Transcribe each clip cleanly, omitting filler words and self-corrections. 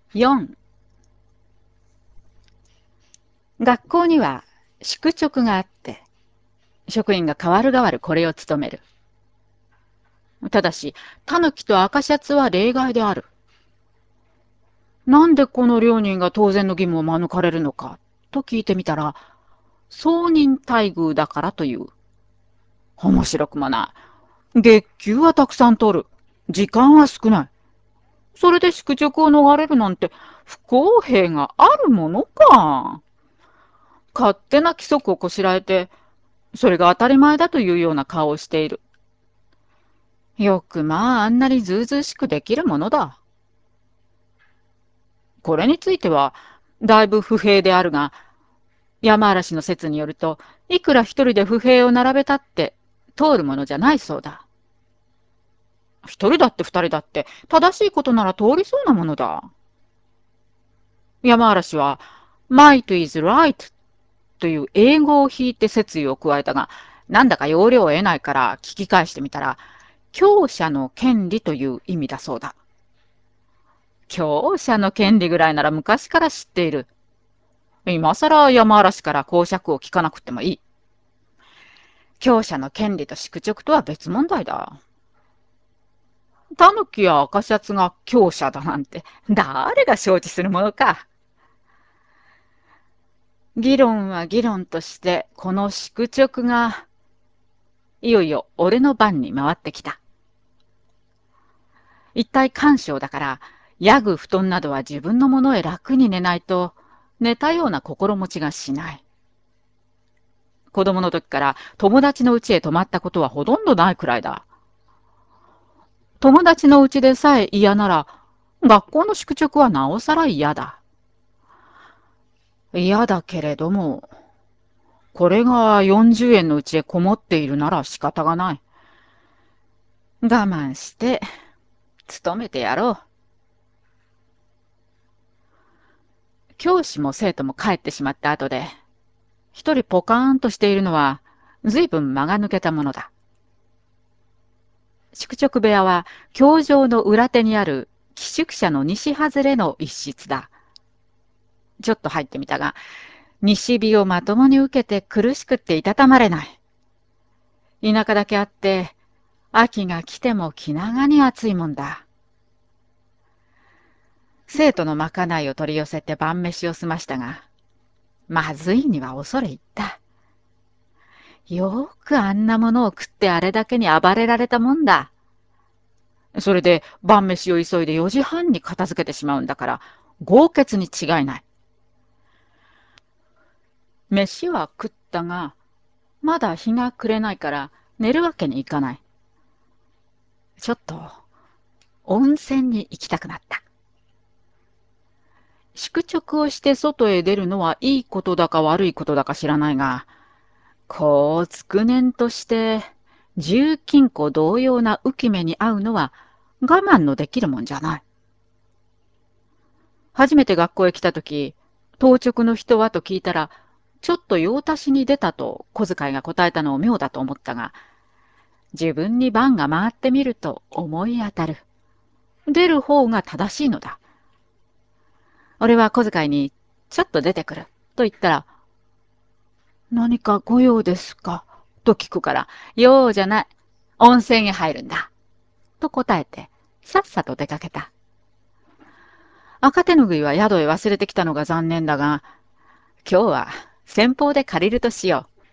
4、学校には宿直があって、職員が代わる代わるこれを務める。ただし、タヌキと赤シャツは例外である。なんでこの両人が当然の義務を免れるのか、と聞いてみたら、総任待遇だからという。面白くもない。月給はたくさん取る。時間は少ない。それで宿直を逃れるなんて不公平があるものか。勝手な規則をこしらえて、それが当たり前だというような顔をしている。よくまああんなにずうずうしくできるものだ。これについてはだいぶ不平であるが、山嵐の説によると、いくら一人で不平を並べたって通るものじゃないそうだ。一人だって二人だって正しいことなら通りそうなものだ。山嵐は Might is right という英語を引いて説意を加えたが、なんだか要領を得ないから聞き返してみたら、強者の権利という意味だそうだ。強者の権利ぐらいなら昔から知っている。今更山嵐から講釈を聞かなくてもいい。強者の権利と宿直とは別問題だ。タヌキや赤シャツが強者だなんて誰が承知するものか。議論は議論としてこの宿直がいよいよ俺の番に回ってきた。一体干渉だから、ヤグ布団などは自分のものへ楽に寝ないと寝たような心持ちがしない。子供の時から友達の家へ泊まったことはほとんどないくらいだ。友達の家でさえ嫌なら、学校の宿直はなおさら嫌だ。嫌だけれども、これが40円のうちへこもっているなら仕方がない。我慢して、勤めてやろう。教師も生徒も帰ってしまった後で、一人ポカーンとしているのは、ずいぶん間が抜けたものだ。宿直部屋は、教場の裏手にある寄宿舎の西外れの一室だ。ちょっと入ってみたが、西日をまともに受けて苦しくっていたたまれない。田舎だけあって、秋が来ても気長に暑いもんだ。生徒のまかないを取り寄せて晩飯を済ましたが、まずいには恐れ入った。よくあんなものを食ってあれだけに暴れられたもんだ。それで晩飯を急いで4時半に片付けてしまうんだから、豪傑に違いない。飯は食ったが、まだ日が暮れないから寝るわけにいかない。ちょっと温泉に行きたくなった。宿直をして外へ出るのはいいことだか悪いことだか知らないが、こうつくねんとして重金庫同様な浮き目に遭うのは我慢のできるもんじゃない。初めて学校へ来たとき、当直の人はと聞いたら、ちょっと用足しに出たと小遣いが答えたのを妙だと思ったが、自分に番が回ってみると思い当たる。出る方が正しいのだ。俺は小遣いに、ちょっと出てくる。と言ったら、何かご用ですかと聞くから、用じゃない。温泉へ入るんだ。と答えて、さっさと出かけた。赤手ぬぐいは宿へ忘れてきたのが残念だが、今日は先方で借りるとしよう。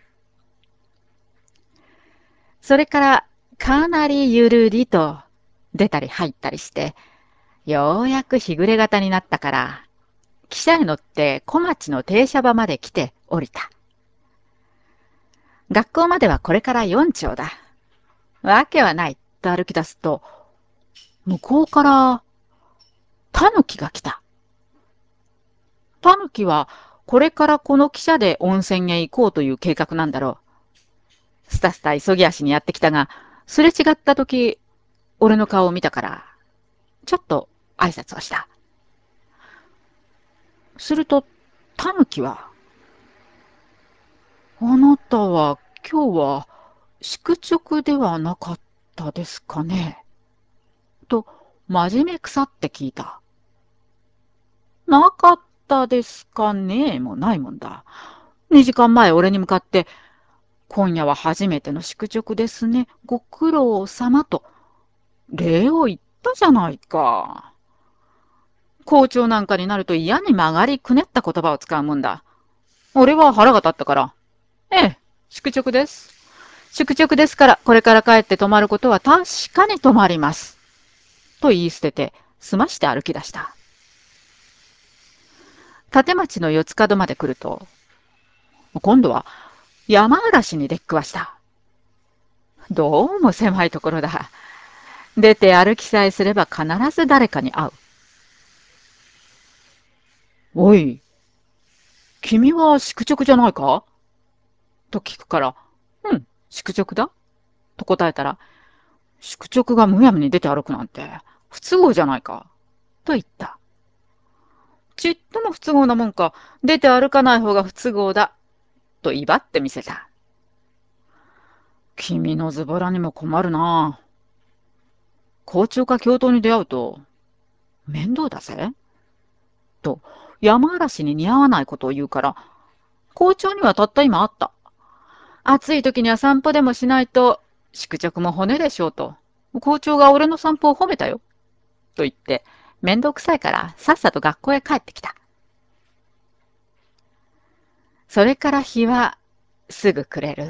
それからかなりゆるりと出たり入ったりして、ようやく日暮れ型になったから、汽車へ乗って小町の停車場まで来て降りた。学校まではこれから4丁だ。わけはないと歩き出すと、向こうからタヌキが来た。タヌキはこれからこの汽車で温泉へ行こうという計画なんだろう。スタスタ急ぎ足にやってきたが、すれ違った時、俺の顔を見たから、ちょっと挨拶をした。すると、タヌキは、あなたは今日は宿直ではなかったですかねと、真面目腐って聞いた。 なかったですかねもないもんだ。2時間前俺に向かって、今夜は初めての宿直ですね。ご苦労様と、礼を言ったじゃないか。校長なんかになると嫌に曲がりくねった言葉を使うもんだ。俺は腹が立ったから、ええ、宿直です。宿直ですから、これから帰って泊まることは確かに泊まります。と言い捨てて、済まして歩き出した。立町の四つ角まで来ると、今度は山嵐に出くわした。どうも狭いところだ。出て歩きさえすれば必ず誰かに会う。おい、君は宿直じゃないかと聞くから、うん、宿直だと答えたら、宿直がむやみに出て歩くなんて不都合じゃないかと言った。ちっとも不都合なもんか、出て歩かない方が不都合だと威張ってみせた。君のズボラにも困るな。校長か教頭に出会うと面倒だぜと山嵐に似合わないことを言うから、校長にはたった今あった。暑い時には散歩でもしないと宿直も骨でしょうと。校長が俺の散歩を褒めたよと言って、面倒くさいからさっさと学校へ帰ってきた。それから日はすぐ暮れる。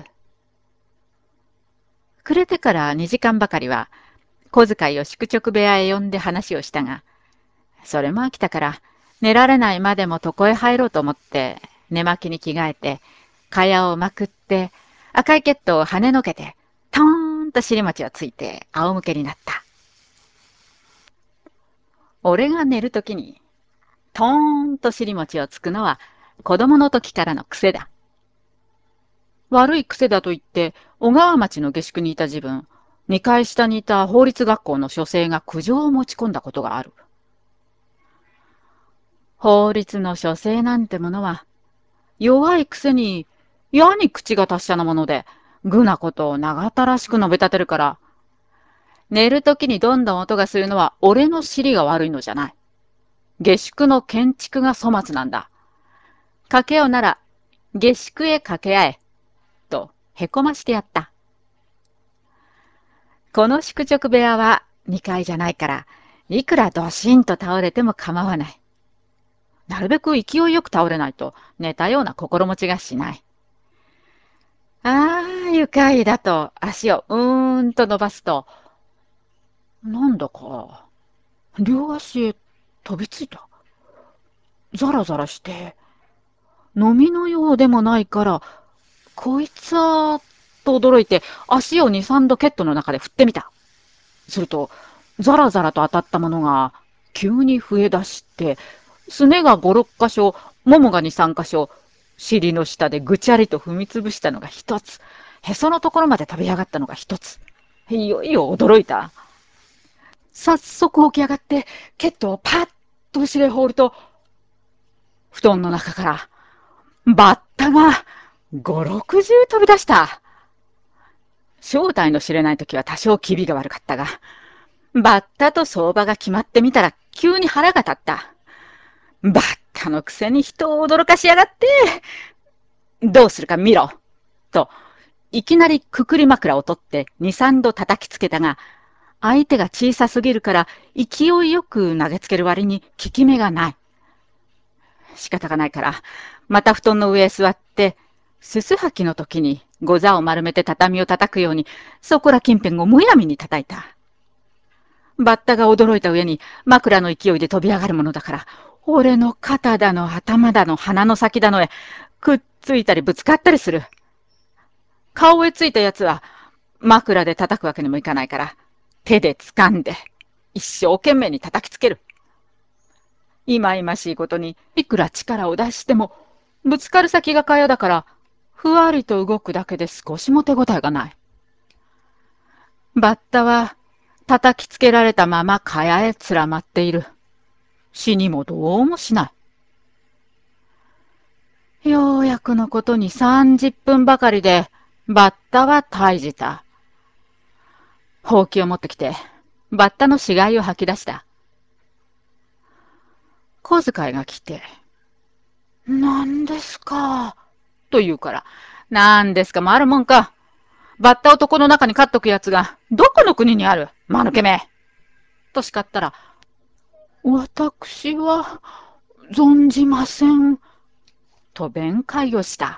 暮れてから2時間ばかりは小遣いを宿直部屋へ呼んで話をしたが、それも飽きたから寝られないまでも床へ入ろうと思って寝巻きに着替えて、蚊帳をまくって赤いケットを跳ねのけて、トーンと尻餅をついて仰向けになった。俺が寝るときにトーンと尻餅をつくのは子供の時からの癖だ。悪い癖だと言って小川町の下宿にいた自分、2階下にいた法律学校の書生が苦情を持ち込んだことがある。法律の書生なんてものは弱いくせにやに口が達者なもので、愚なことを長ったらしく述べ立てるから、寝るときにどんどん音がするのは俺の尻が悪いのじゃない。下宿の建築が粗末なんだ。かけようなら下宿へ掛け合え、とへこましてやった。この宿直部屋は2階じゃないから、いくらドシンと倒れても構わない。なるべく勢いよく倒れないと寝たような心持ちがしない。ああ、愉快だと足をーんと伸ばすと、なんだか両足へ飛びついた。ザラザラして、飲みのようでもないから、こいつは、と驚いて足を2、3度ケットの中で振ってみた。すると、ザラザラと当たったものが急に増え出して、すねが5、6箇所、ももが2、3箇所、尻の下でぐちゃりと踏みつぶしたのが一つ、へそのところまで飛び上がったのが一つ。いよいよ驚いた。早速起き上がって、ケットをパッと後ろへ放ると、布団の中からバッタが5、60飛び出した。正体の知れない時は多少気味が悪かったが、バッタと相場が決まってみたら急に腹が立った。バッタのくせに人を驚かしやがって、どうするか見ろと、いきなりくくり枕を取って2、3度叩きつけたが、相手が小さすぎるから勢いよく投げつける割に効き目がない。仕方がないから、また布団の上へ座って、すす吐きの時にご座を丸めて畳を叩くように、そこら近辺をむやみに叩いた。バッタが驚いた上に枕の勢いで飛び上がるものだから、俺の肩だの頭だの鼻の先だのへくっついたりぶつかったりする。顔へついたやつは枕で叩くわけにもいかないから、手で掴んで一生懸命に叩きつける。いまいましいことに、いくら力を出しても、ぶつかる先がかやだから、ふわりと動くだけで少しも手応えがない。バッタは、叩きつけられたままかやへつらまっている。死にもどうもしない。ようやくのことに30分ばかりで、バッタは退じた。ほうきを持ってきて、バッタの死骸を吐き出した。 小遣いが来て、何ですかと言うから、何ですかもあるもんか。バッタを床の中に飼っとくやつが、どこの国にある間抜けめと叱ったら、私は存じません。と弁解をした。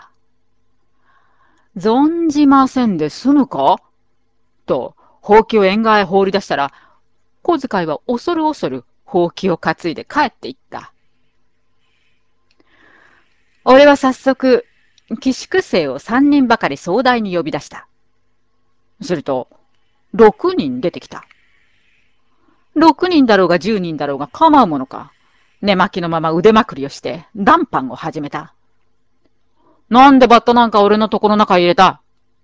存じませんで済むかと、ほうきを縁側へ放り出したら、小遣いは恐る恐るほうきを担いで帰っていった。俺は早速、寄宿生を3人ばかり総代に呼び出した。すると、6人出てきた。6人だろうが10人だろうが構うものか。寝巻きのまま腕まくりをして談判を始めた。なんでバッタなんか俺のとこの中へ入れた？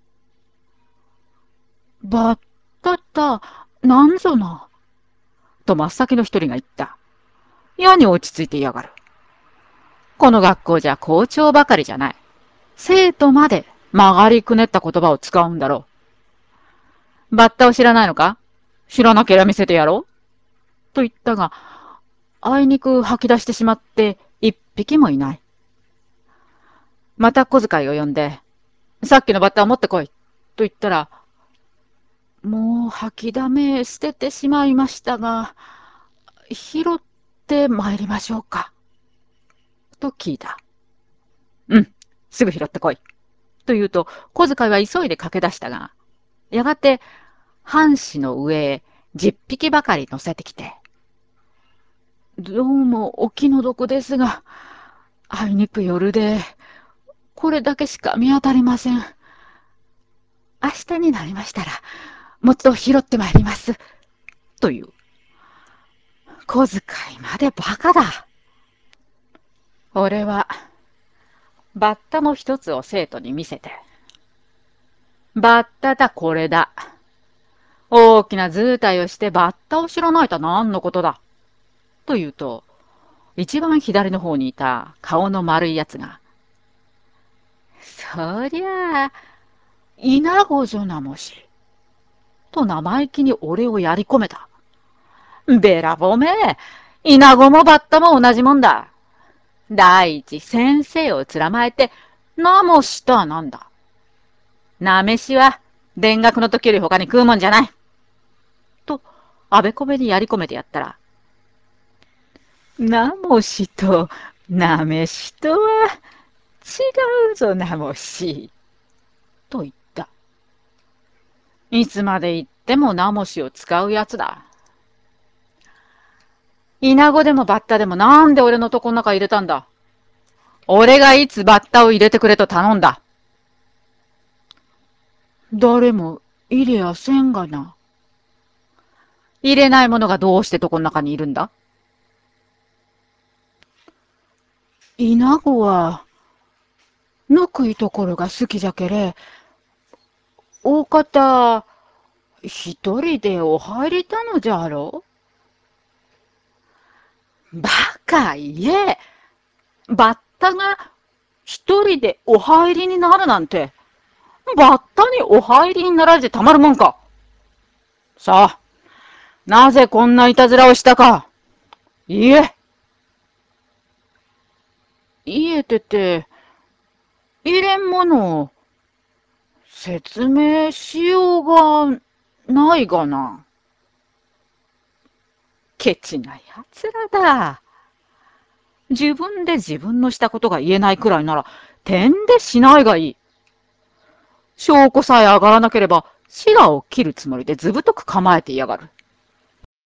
バッタった、なんぞな。と真っ先の一人が言った。やに落ち着いていやがる。この学校じゃ校長ばかりじゃない。生徒まで曲がりくねった言葉を使うんだろう。バッタを知らないのか？知らなければ見せてやろう。と言ったが、あいにく吐き出してしまって一匹もいない。また小遣いを呼んで、さっきのバッタを持ってこい。と言ったら、もう吐きだめ捨ててしまいましたが、拾って参りましょうか。と聞いた。うん、すぐ拾ってこい。と言うと、小遣いは急いで駆け出したが、やがて、半紙の上へ10匹ばかり乗せてきて、どうもお気の毒ですが、あいにく夜で、これだけしか見当たりません。明日になりましたら、もっと拾ってまいります。という。小遣いまでバカだ。俺は、バッタも一つを生徒に見せて、バッタだこれだ。大きな図体をしてバッタを知らないと何のことだ。と言うと、一番左の方にいた顔の丸いやつが、そりゃあ、イナゴぞなもし。と生意気に俺をやり込めた。べらぼめ、イナゴもバッタも同じもんだ。第一、先生をつらまえて、なもしたなんだ。なめしは、田学の時より他に食うもんじゃない。と、あべこべにやり込めてやったら、なもしと、なめしとは、違うぞなもし。と言った。いつまで言ってもなもしを使うやつだ。イナゴでもバッタでもなんで俺のとこの中入れたんだ。俺がいつバッタを入れてくれと頼んだ。誰も入れやせんがな。入れないものがどうしてとこの中にいるんだ？イナゴは、ぬくいところが好きじゃけれ、大方、一人でお入りたのじゃろう。バカ言え。バッタが一人でお入りになるなんて、バッタにお入りになられてたまるもんか。さあ、なぜこんないたずらをしたか。言え。言えてて、入れんものを説明しようがないがな。ケチなやつらだ。自分で自分のしたことが言えないくらいなら、てんでしないがいい。証拠さえ上がらなければ、シガを切るつもりでずぶとく構えていやがる。